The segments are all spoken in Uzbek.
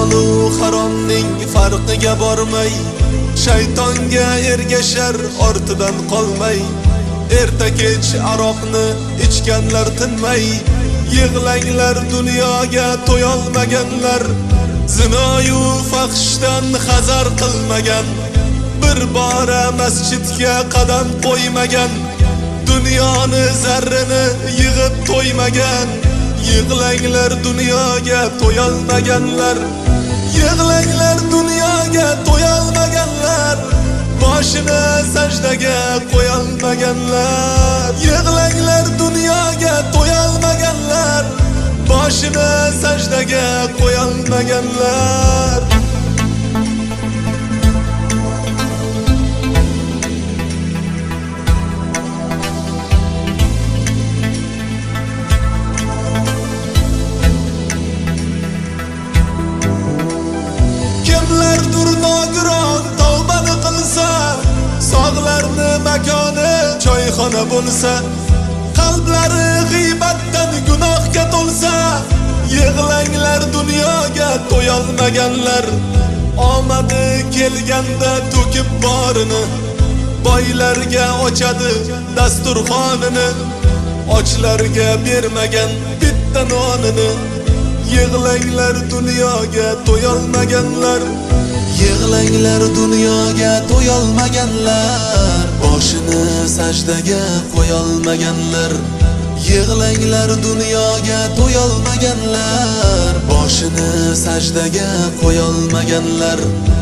halolu haromning farqiga bormay, shaytonga ergashar ortidan qolmay, erta kech aroqni ichganlar tinmay, yig'langlar dunyoga to'yolmaganlar, zinoyu fahshdan hazar qilmagan, bir bora masjidga qadam qo'ymagan, dunyoni zarrini yig'ib to'ymagan, yig'langlar dunyoga to'yolmaganlar, yig'langlar dunyoga to'yolmaganlar, boshini sajdaga qo'yolmaganlar, yig'langlar dunyoga to'yolmaganlar, boshini sajdaga qo'yolmaganlar. Kimlardir nogiron tavbani qilsa, sog'larni makoni choyxona bo'lsa, qalblari g'iybatdan gunohga to'lsa, yig'langlar dunyoga to'yolmaganlar, omadi kelganda to'kib borini, boylarga ochadi dasturxonini, ochlarga bermagan bitta nonini, yig'langlar dunyoga to'yolmaganlar, yig'langlar dunyoga to'yolmaganlar, boshini sajdaga qo'yolmaganlar, yig'langlar dunyoga to'yolmaganlar, boshini sajdaga qo'yolmaganlar.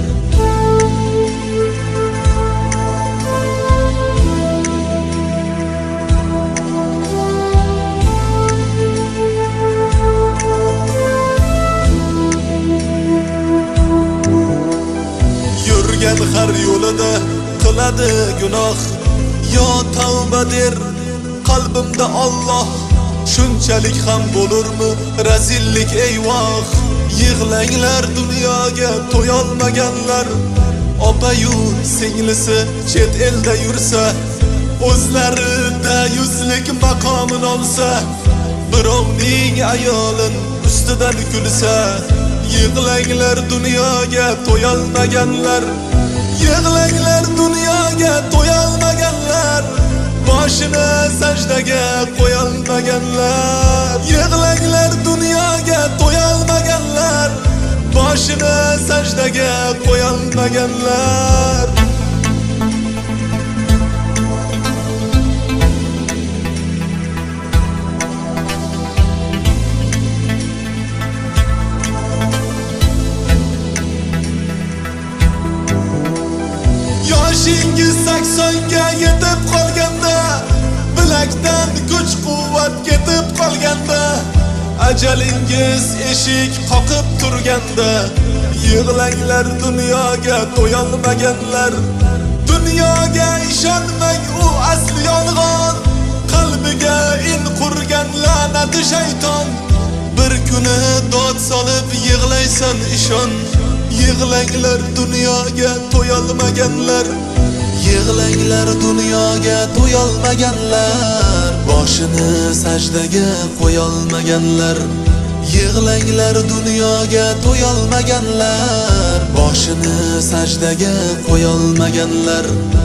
Har yo'lida qiladi gunoh, yo tavba der qalbimda Alloh, shunchalik ham bo'lurmi razillik eyvoh, yig'langlar dunyoga to'yolmaganlar, opa-yu singlisi chet elda yursa, o'zlarida yuzlik maqomin olsa, birovning ayolin ustidan kulsa, yig'langlar dunyoga to'yolmaganlar, yig'langlar dunyoga to'yolmaganlar, boshini sajdaga qo'yolmaganlar, yig'langlar dunyoga to'yolmaganlar, boshini sajdaga qo'yolmaganlar. Yoshingiz 80ga yetib qolganda, bilakdan kuch-quvvat ketib qolganda, ajalingiz eshik qoqib turganda, yig'langlar dunyoga to'yolmaganlar, dunyoga ishonmang, u asli yolg'on, qalbiga in qurgan la'nati shayton, bir kuni dod solib yig'laysan ishon, yig'langlar dunyoga to'yolmaganlar, yig'langlar dunyoga to'yolmaganlar, boshini sajdaga qo'yolmaganlar, yig'langlar dunyoga to'yolmaganlar, boshini sajdaga qo'yolmaganlar.